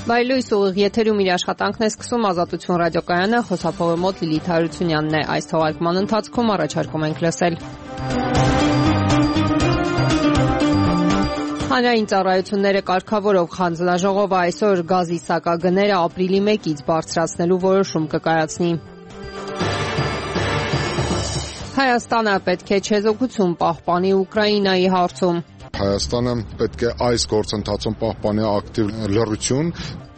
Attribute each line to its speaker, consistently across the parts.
Speaker 1: Բայլույս ուղիղ եթերում իր աշխատանքն է սկսում Ազատություն ռադիոկայանը, խոսափողը մոտ Լիլիթ Հարությունյանն է։ Այս թողարկման ընթացքում առաջարկում ենք լսել Հանրային ծառայությունները կարգավորող հանձնաժողովը այսօր գազի սակագները ապրիլի 1-ից բարձրացնելու որոշում կկայացնի։ Հայաստանը պետք է չեզոքություն պահպանի Ուկրաինայի հարցում։
Speaker 2: Հայաստանը պետք է այս գործընթացում պահպանի ակտիվ լռություն։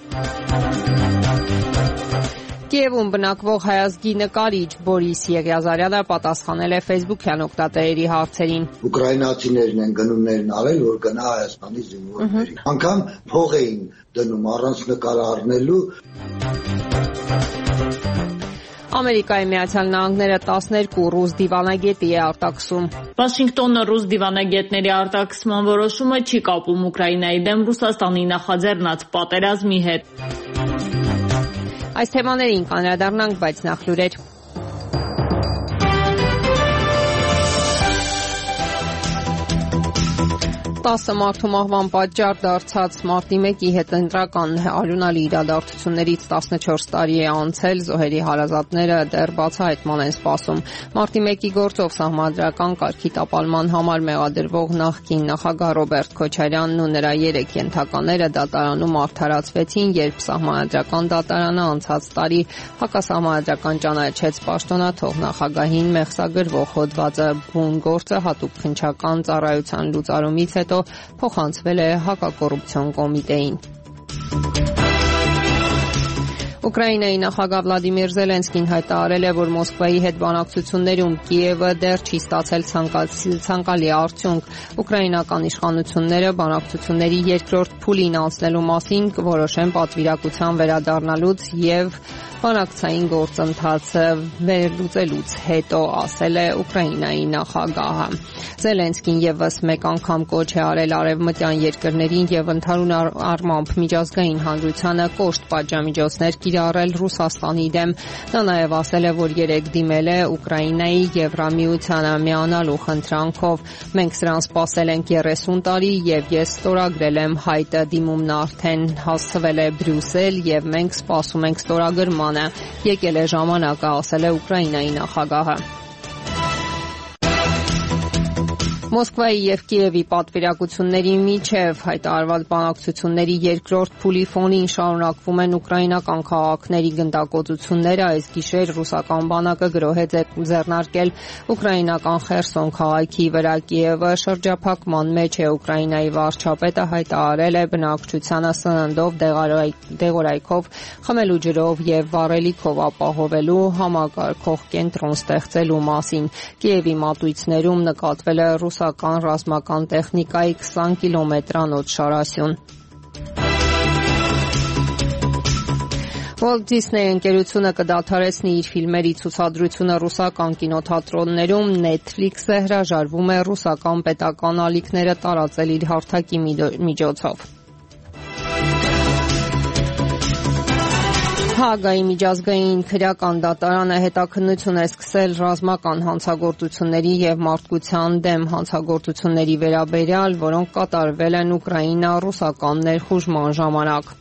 Speaker 1: Կիևում բնակվող հայազգի նկարիչ Բորիս Եղիազարյանը պատասխանել է Facebook-յան օգտատերերի հարցերին։
Speaker 3: Ուկրաինացիներն են գնումներն արել, որ գնա Հայաստանի զինվորների։ Անկամ փող էին դնում առանց նկար առնելու։
Speaker 1: Ամերիկայի Միացյալ Նահանգները 12 ռուս դիվանագետի է արտաքսում։
Speaker 4: Վաշինգտոնը ռուս դիվանագետների արտաքսման որոշումը չի կապում Ուկրաինայի դեմ Ռուսաստանի նախաձեռնած պատերազմի հետ։
Speaker 1: Այս թեմաներին կանդրադառնանք, բայց նախ լուրեր։ 10 մարդու մահվան պատճառ դարձած մարտի 1-ի հետ ընտրական արյունալի իրադարձություններից 14 տարի է անցել, զոհերի հարազատները դեռ բացահայտման են սպասում։ Մարտի 1-ի գործով սահմանադրական կարգի տապալման համար մեղադրվող նախկին նախագահ Ռոբերտ Քոչարյանն ու նրա 3 ենթակաները դատարանում արդարացվեցին, երբ սահմանադրական դատարանը անցած տարի հակասահմանադրական ճանաչեց պաշտոնաթող նախագահին մեղսագրվող հոդվածը։ Բուն գործը հատուկ քննչական ծառայության լուծարումից հետո փոխանցվել է հակակոռուպցիոն կոմիտեին։ Ուկրաինայի նախագահ Վլադիմիր Զելենսկին հայտարարել է, որ Մոսկվայի հետ բանակցություններում Կիևը դեռ չի ստացել ցանկալի արդյունք։ Ուկրաինական իշխանությունները բանակցությունների երկրորդ փուլին անցնելու մասին կորոշեն պատվիրակության վերադառնալուց եւ բանակցային գործընթացը վերլուծելուց հետո, ասել է Ուկրաինայի նախագահը։ Զելենսկին եւս մեկ անգամ կոչ է արել արևմտյան երկրներին եւ ընդհանուր առմամբ միջազգային հանրությանը կոշտ պատժամիջոցներ կիրառել Ռուսաստանի դեմ։ Նա նաեւ ասել է, որ երեք դիմել է Ուկրաինայի Եվրամիությանը միանալու խնդրանքով։ Մենք սրան սպասել ենք 30 տարի եւ ես ստորագրել եմ հայտը, դիմումն արդեն հասցվել է Բրյուսել եւ մենք սպասում ենք ստորագրմանը։ Եկել է ժամանակը, ասել է Ուկրաինայի նախագահը։ Մոսկվայի եւ Կիևի պատվիրակությունների միջև հայտարարված բանակցությունների երկրորդ փուլի ֆոնին շարունակվում են ուկրաինական քաղաքների գնդակոծությունները։ Այս գիշեր ռուսական բանակը գրոհ է ձեռնարկել ուկրաինական Խերսոն քաղաքի վրա։ Կիևը շրջափակման մեջ է։ Ուկրաինայի վարչապետը հայտարարել է բնակչությանը սննդով, դեղորայքով, խմելու ջրով եւ վառելիքով ապահովելու համակարգող կենտրոն ստեղծելու մասին։ Կիևի մատույցներում նկատվել է ռուսական ռազմական տեխնիկայի 20 կիլոմետրանոց շարասյուն։ Walt Disney ընկերությունը կդադարեցնի իր ֆիլմերի ցուցադրությունը ռուսական կինոթատրոններում։ Netflix-ը հրաժարվում է ռուսական պետական ալիքները տարածել իր հարթակի միջոցով։ Հաագայի միջազգային քրեական դատարանը հետաքննություն է սկսել ռազմական հանցագործությունների եւ մարդկության դեմ հանցագործությունների վերաբերյալ, որոնք կատարվել են Ուկրաինա-ռուսական ներխուժման ժամանակ։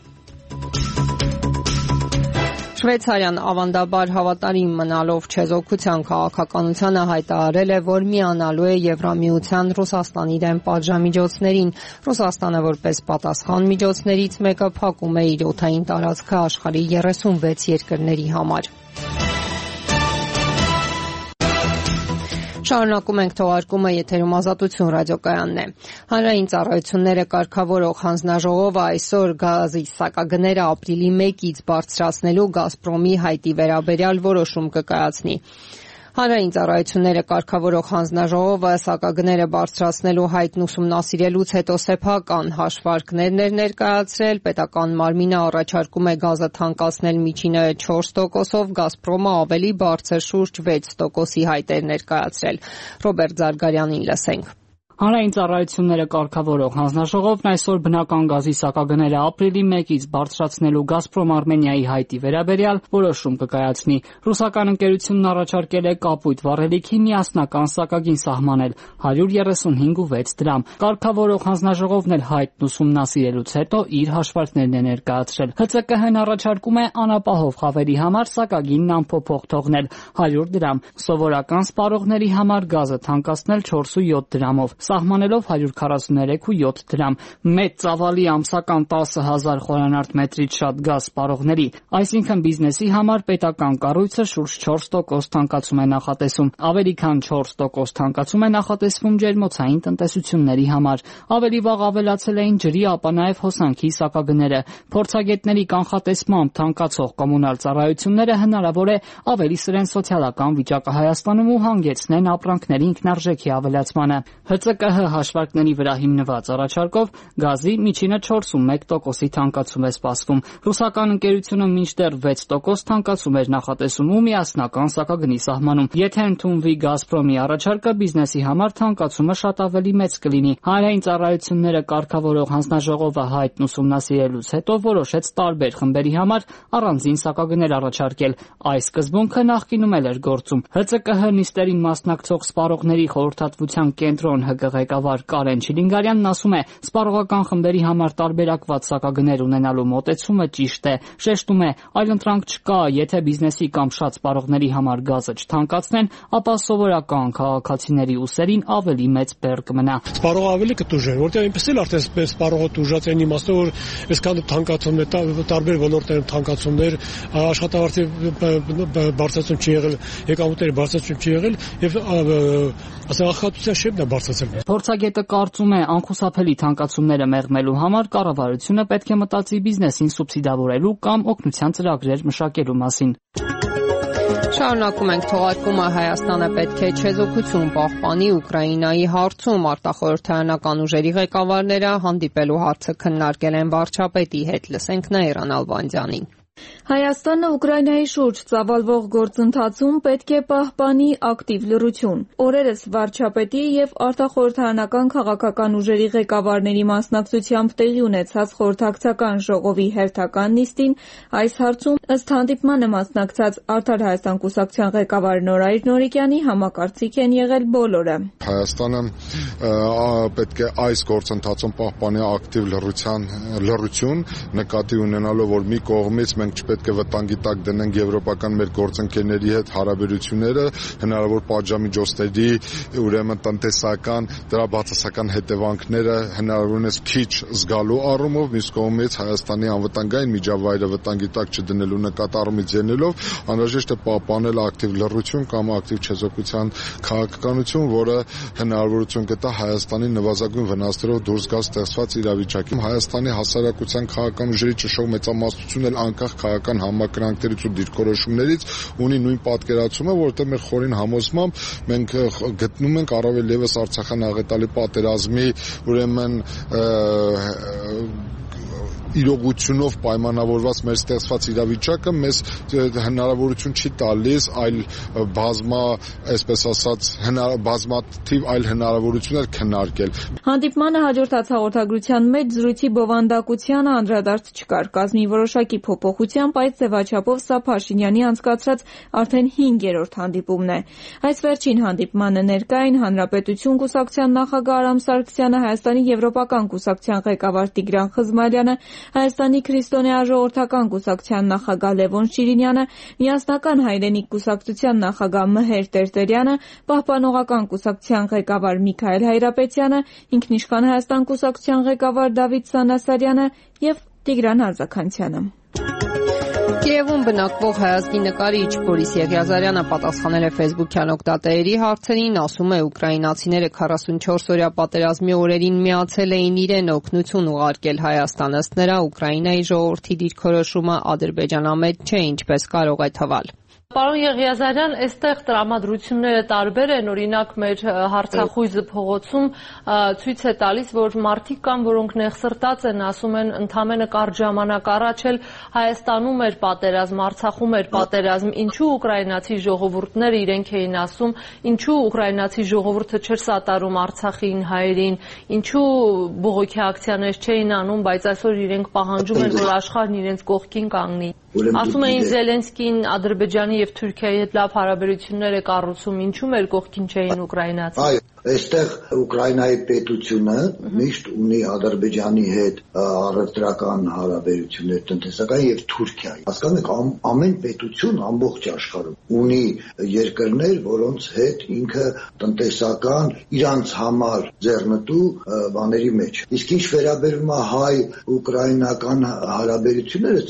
Speaker 1: Շվեյցարիան ավանդաբար հավատարիմ մնալով չեզոքության քաղաքականությանը հայտարարել է, որ միանալու է Եվրամիության Ռուսաստանի դեմ պատժամիջոցներին։ Ռուսաստանը որպես պատասխան միջոցներից մեկը փակում է իր օդային տարածքը աշխարհի 36 երկրների համար։ Շարունակում ենք թողարկումը, եթերում Ազատություն ռադիոկայանն է։ Հանրային ծառայությունները կարգավորող հանձնաժողովը այսօր գազի սակագները ապրիլի 1-ից բարձրացնելու Գազպրոմի հայտի վերաբերյալ որոշում կկայացնի։ Հանրային ծառայությունները կարգավորող հանձնաժողովը սակագները բարձրացնելու հայտն ուսումնասիրելուց հետո սեփական հաշվարկներն էր ներկայացրել։ Պետական մարմինը առաջարկում է գազը թանկացնել միջինը 4%-ով, Գազպրոմը ավելի բարձր շուրջ 6%-ի հայտ էր ներկայացրել։ Ռոբերտ Զարգարյանին լսենք։
Speaker 5: Հանրային ծառայությունները կարգավորող հանձնաժողովն այսօր բնական գազի սակագները ապրիլի 1-ից բարձրացնելու Գազպրոմ Արմենիայի հայտի վերաբերյալ որոշում կկայացնի։ Ռուսական ընկերությունն առաջարկել է կապույտ վառելիքի միասնական սակագին սահմանել 135.6 դրամ։ Կարգավորող հանձնաժողովն էլ հայտն ուսումնասիրելուց հետո իր հաշվարկներն է ներկայացրել։ ՀՑԿՀ-ն առաջարկում է անապահով խավերի համար սակագինն անփոփոխ թողնել 100 դրամ, սովորական սպառողների համար գազը թանկացնել 4.7 դրամով, սահմանելով 143.7 դրամ։ Մեծ ծավալի ամսական 10,000 խորանարդ մետրից շատ գազ սպառողների, այսինքն բիզնեսի համար պետական կառույցը շուրջ 4% թանկացում է նախատեսում։ Ավելի քան 4% թանկացում է նախատեսվում ջերմոցային տնտեսությունների համար։ Ավելի վաղ ավելացել էին ջրի, ապա նաև հոսանքի սակագները։ Փորձագետների կանխատեսմամբ թանկացող կոմունալ ծառայությունները հնարավոր է ավելի սրեն սոցիալական վիճակը Հայաստանում ու հանգեցնեն ապրանքների ինքնարժեքի ավելացմանը։ ՀԾԿՀ հաշվարկների վրա հիմնված առաջարկով գազի միջինը 4.1%-ի թանկացում է սպասվում։ Ռուսական ընկերությունը մինչդեռ 6% թանկացում էր նախատեսում ու միասնական սակագնի սահմանում։ Եթե ընդունվի Գազպրոմի առաջարկը, բիզնեսի համար թանկացումը շատ ավելի մեծ կլինի։ Հանրային ծառայությունները կարգավորող հանձնաժողովը հայտն ուսումնասիրելուց հետո որոշեց տարբեր խմբերի համար առանձին սակագներ առաջարկել։ Այս սկզբունքը նախկինում էլ էր գործում։ ՀԾԿՀ նիստերին մասնակցող սպառողների խորհրդատվության կենտրոն ՀԿ ղեկավար Կարեն Չիլինգարյանն ասում է, սպառողական խմբերի համար տարբերակված սակագներ ունենալու մոտեցումը ճիշտ է։ Շեշտում է, այլընտրանք չկա, եթե բիզնեսի կամ շատ սպառողների համար գազը չթանկացնեն, ապա սովորական քաղաքացիների ուսերին ավելի մեծ բեռ կմնա։
Speaker 6: Սպառողը ավելի կտուժեն, որտեղ այնպես էլ արդեն սպառողը տուժած են իմաստով, որ այսքան թանկացումներ, տարբեր ոլորտներում թանկացումներ, աշխատավարձի բարձրացում չի եղել, եկամուտների բարձրացում չի եղել եւ ախտության շեմն է բարձրացել։
Speaker 5: Փորձագետը կարծում է, անխուսափելի թանկացումները մեղմելու համար կառավարությունը պետք է մտածի բիզնեսին սուբսիդավորելու կամ օգնության ծրագրեր մշակելու մասին։
Speaker 1: Շարունակում ենք թողարկումը։ Հայաստանը պետք է չեզոքություն պահպանի Ուկրաինայի հարցում։ Արտախորհրդարանական ուժերի ղեկավարները հանդիպելու հարցը քննարկել են վարչապետի հետ։ Լսենք Նաիրա Նալբանդյանին։
Speaker 7: Հայաստանը Ուկրաինայի շուրջ ծավալվող գործընթացում պետք է պահպանի ակտիվ լռություն։ Օրերս վարչապետի եւ արտախորհրդարանական քաղաքական ուժերի ղեկավարների մասնակցությամբ տեղի ունեցած խորհրդակցական ժողովի հերթական նիստին այս հարցում ըստ հանդիպմանը մասնակցած Արդար Հայաստան կուսակցության ղեկավար Նորայր Նորիկյանի համակարծիք են եղել բոլորը։
Speaker 2: Հայաստանը պետք է այս գործընթացում պահպանի ակտիվ լռություն, նկատի ունենալով, որ մի կողմից մենք չպետք է վտանգի տակ դնենք եվրոպական մեր գործընկերների հետ հարաբերությունները, հնարավոր պատժամիջոցների, ուրեմն տնտեսական, դրա բացասական հետևանքները հնարավորինս քիչ զգալու առումով, մյուս կողմից Հայաստանի անվտանգային միջավայրը վտանգի տակ չդնելու նկատառումից ելնելով, անհրաժեշտ է պահպանել ակտիվ լռություն կամ ակտիվ չեզոքության քաղաքականություն, որը հնարավորություն կտա Հայաստանի նվազագույն վնասներով դուրս գալ ստեղծված իրավիճակից։ Հայաստանի հասարակության քաղաքական ուժերի ճշգրիտ մեծամասնությունն էլ անկախ քաղաքական համակրանքներից ու դիրքորոշումներից ունի նույն պատկերացումը, որովհետև մեր խորին համոզմամբ մենք գտնում ենք առավել եւս Արցախյան աղետալի պատերազմի ուրեմն իրողությունով պայմանավորված մեր ստեղծված իրավիճակը մեզ հնարավորություն չի տալիս այլ բազմաթիվ այլ հնարավորություններ քննարկել։
Speaker 7: Հանդիպմանը հաջորդած հաղորդագրության մեջ զրույցի բովանդակությանը անդրադարձ չկար։ Կազմի որոշակի փոփոխությամբ այդ ձևաչափով սա Փաշինյանի անցկացրած արդեն 5-րդ հանդիպումն է։ Այս վերջին հանդիպմանը ներկա էին Հանրապետություն կուսակցության նախագահ Արամ Սարգսյանը, Հայաստանի Եվրոպական կուսակցության ղեկավար Տիգրան Խզմալյանը, Հայաստանի քրիստոնյա ժողովրդական կուսակցության նախագահ Լևոն Շիրինյանը, Միասնական հայրենիք կուսակցության նախագահ Մհեր Տերտերյանը, Պահպանողական կուսակցության ղեկավար Միքայել Հայրապետյանը, Ինքնիշխան Հայաստան կուսակցության ղեկավար Դավիթ Սանասարյանը եւ Տիգրան Արձաքանցյանը։
Speaker 1: Կիևում բնակվող հայազգի նկարիչ Բորիս Եղիազարյանը պատասխանել է ֆեյսբուքյան օգտատերերի հարցերին, ասում է ուկրաինացիները 44-օրյա պատերազմի օրերին միացել էին իրեն օգնություն ուղարկել Հայաստան, ըստ նրա Ուկրաինայի ժողովրդի դիրքորոշումը ադրբեջանամետ չէ, ինչպես կարող է թվալ։
Speaker 8: Պարոն Եղիազարյան, այստեղ տրամադրությունները տարբեր են, օրինակ մեր Հարցախույզը փողոցում ցույց է տալիս, որ մարդիկ կան, որոնք նեղսրտած են, ասում են ընդամենը կարճ ժամանակ առաջ էլ Հայաստանում էր պատերազմ, Արցախում էր պատերազմ, ինչու ուկրաինացի ժողովուրդները իրենք էին ասում, ինչու ուկրաինացի ժողովուրդը չէր սատարում Արցախին, հայերին, ինչու բողոքի ակցիաներ չէին անում, բայց այսօր իրենք պահանջում են, որ աշխարհն իրենց կողքին կանգնի։ Ասում էին Զելենսկին Ադրբեջանի եւ Թուրքիայի հետ լավ հարաբերություններ է կառուցում, ինչու մեր կողքին չէին ուկրաինացի։
Speaker 3: Այո, այստեղ Ուկրաինայի պետությունը միշտ ունի Ադրբեջանի հետ առևտրական հարաբերություններ, տնտեսական եւ Թուրքիայի։ Հասկանում եք, ամեն պետություն ամբողջ աշխարհում ունի երկրներ, որոնց հետ ինքը տնտեսական իրանց համար ձեռնտու բաների մեջ։ Իսկ ինչ վերաբերում է հայ-ուկրաինական հարաբերությունները,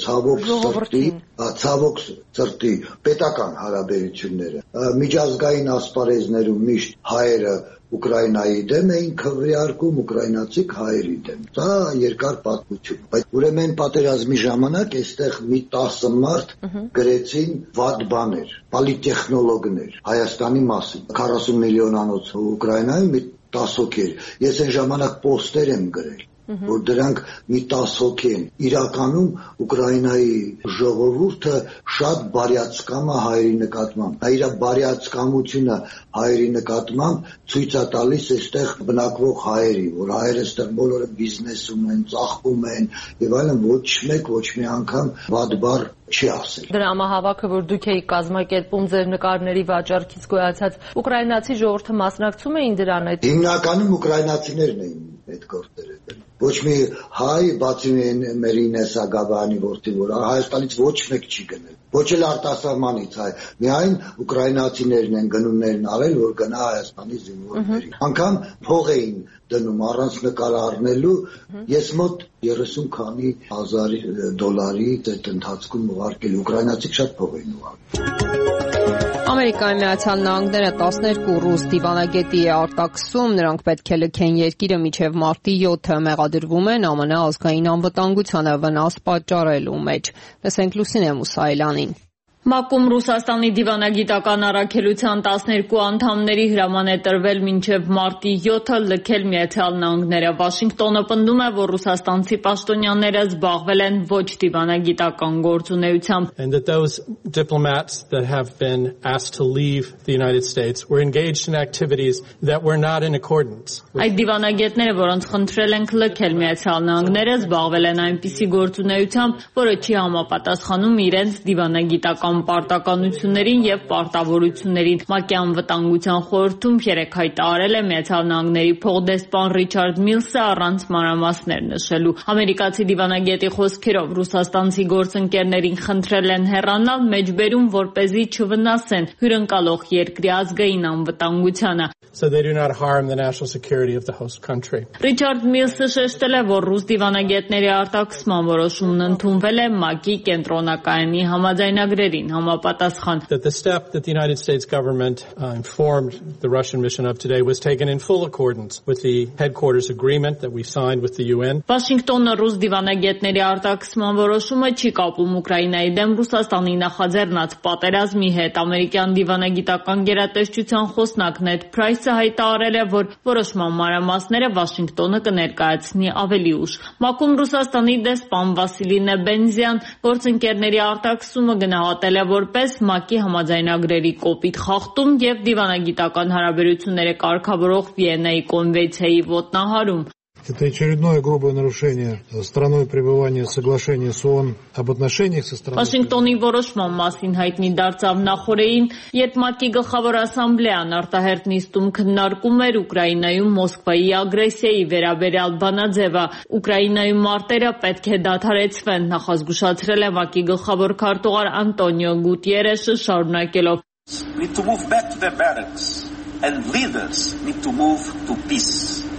Speaker 3: ցավոք սրտի պետական հարաբերությունները միջազգային ասպարեզներում միշտ հայերը Ուկրաինայի դեմ էին քվեարկում, ուկրաինացիք հայերի դեմ։ Դա երկար պատմություն։ Բայց ուրեմն պատերազմի ժամանակ այստեղ մի 10 մարդ գրեցին վատ բաներ, պոլիտեխնոլոգներ Հայաստանի մասին։ 40 միլիոնանոց Ուկրաինայում մի 10 հոգի էր։ Ես այն ժամանակ պոստեր եմ գրել, որ դրանք մի 10 հոգի են։ Իրականում Ուկրաինայի ժողովուրդը շատ բարյացկամ է հայերի նկատմամբ։ Նա իր բարյացկամությունը հայերի նկատմամբ ցույց է տալիս այստեղ բնակվող հայերի, որ հայերը այստեղ բոլորը բիզնեսում են, ծախում են եւ այլն, ոչ մեկ ոչ մի անգամ վատ բառ չի ասել։
Speaker 8: Դրամահավաքը, որ դուք եք կազմակերպում ձեր նկարների վաճառքից գոյացած, ուկրաինացի ժողովուրդը մասնակցում էին դրան այդ։
Speaker 3: Հիմնականում ուկրաինացիներն էին այդ գործերը։ Ոչ մի հայ, բացի մեր Ինես Ագաբյանի որդի, որ Հայաստանից ոչ մեկ չի գնել։ Ոչ էլ արտասահմանից հայ։ Միայն ուկրաինացիներն են գնումներն արել, որ գնա Հայաստանի զինվորների։ Անգամ փող էին դնում առանց նկար առնելու։ Ես մոտ 30 քանի հազար դոլարի այդ ընթացքում ուղարկել ուկրաինացիք շատ փող էին ուղարկել։
Speaker 1: Ամերիկայի Միացյալ Նահանգները 12 ռուս դիվանագետի է արտաքսում, նրանք պետք է լքեն երկիրը մինչև մարտի 7-ը, մեղադրվում են ԱՄՆ ազգային անվտանգությանը վնաս պատճառելու մեջ։ Լսենք Լուսինե Մուսայելյանին։
Speaker 4: ՄԱԿ-ում Ռուսաստանի դիվանագիտական առաքելության 12 անդամների հրաման է տրվել մինչև մարտի 7-ը լքել Միացյալ Նահանգները։ Վաշինգտոնը պնդում է, որ ռուսաստանցի պաշտոնյաները զբաղվել են ոչ դիվանագիտական գործունեությամբ։
Speaker 9: And that those diplomats that have been asked to leave the United States were engaged in activities that were not in accordance.
Speaker 4: Այդ դիվանագետները, որոնց խնդրել ենք լքել Միացյալ Նահանգները, զբաղվել են այնպիսի գործունեությամբ, որը չի համապատասխանում իրենց դիվանագիտական պարտականություններին եւ պարտավորություններին։ ՄԱԿ-ի անվտանգության խորհրդում 3 հայտարարել է Միացյալ Նահանգների փոխդեսպան Ռիչարդ Միլսը առանց մանրամասներ նշելու։ Ամերիկացի դիվանագետի խոսքերով ռուսաստանցի գործընկերներին խնդրել են հեռանալ մեջբերում, որպեսզի չվնասեն հյուրընկալող երկրի ազգային անվտանգությանը։
Speaker 9: So they do not harm the national security of the host country.
Speaker 4: Ռիչարդ Միլսը շեշտել է, որ ռուս դիվանագետների արտաքսման որոշումն ընդունվել է ՄԱԿ-ի կենտրոնակայանի համաձայնագրերին համապատասխան։
Speaker 9: That the step that the United States government informed the Russian mission of today was taken in full accordance with the headquarters agreement that we signed with the UN.
Speaker 4: Վաշինգտոնը ռուս դիվանագետների արտաքսման որոշումը չի կապում Ուկրաինայի դեմ Ռուսաստանի նախաձեռնած պատերազմի հետ։ Ամերիկյան դիվանագիտական գերատեսչության խոսնակ Նեդ Փրայսը հայտարարել է, որ որոշման մանրամասները Վաշինգտոնը կներկայացնի ավելի ուշ։ ՄԱԿ-ում Ռուսաստանի դեսպան Վասիլի Նեբենզյան գործընկերների արտաքսումը գնահատել է որպես ՄԱԿ-ի համաձայնագրերի կոպիտ խախտում եւ դիվանագիտական հարաբերությունները կարգավորող Վիեննայի կոնվենցիայի ոտնահարում։
Speaker 10: Это очередное грубое нарушение страной пребывания соглашения с ООН об отношениях со страной.
Speaker 4: Վաշինգտոնի որոշման մասին հայտնի դարձավ նախորդին, երբ ՄԱԿ-ի գլխավոր ասամբլեան արտահերթ նիստում քննարկում էր Ուկրաինայում Մոսկվայի ագրեսիայի վերաբերյալ բանաձևը։ Ուկրաինայում մարտերը պետք է դադարեցվեն, նախազգուշացրել է ՄԱԿ-ի գլխավոր քարտուղար Անտոնիո Գուտիերեշը շարունակելով.
Speaker 11: Need to move back to their barracks and leaders need to move to peace.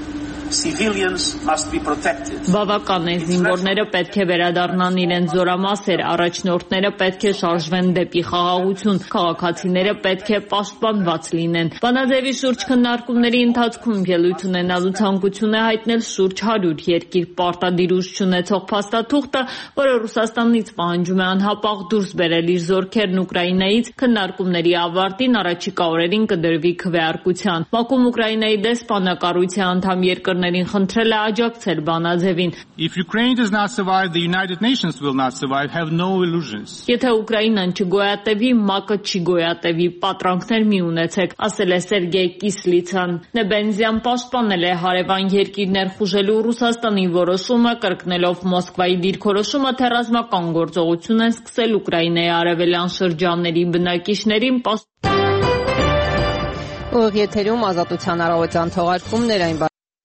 Speaker 4: Բավական է, զինվորները պետք է վերադառնան իրենց զորամասեր, առաջնորդները պետք է շարժվեն դեպի խաղաղություն, քաղաքացիները պետք է պաշտպանված լինեն։ Բանաձևի շուրջ քննարկումների ընթացքում ելույթ ունենալու ցանկություն է հայտնել շուրջ 100 երկիր։ Պարտադիր ուժ չունեցող փաստաթուղթը, որը Ռուսաստանից պահանջում է անհապաղ դուրս բերել իր զորքերն Ուկրաինայից, քննարկումների ավարտին առաջիկա օրերին կդրվի քվեարկության։ Բաքուն Ուկրաինայի դեսպանակառույցի անդամ երկրներին խնդրել է աջակցել բանաձևին։ Եթե Ուկրաինան չգոյատևի, ՄԱԿ-ը չի գոյատևի, պատրանքներ մի ունեցեք, ասել է Սերգեյ Կիսլիցան։ Նեբենզյան պաշտպանել է հարևան երկիր ներխուժելու Ռուսաստանի որոշումը, կրկնելով Մոսկվայի դիրքորոշումը, թե ռազմական գործողություն են սկսել Ուկրաինայի արևելյան շրջանների բնակիչներին։
Speaker 1: Եթերում Ազատության առավոտյան թողարկումներ, այն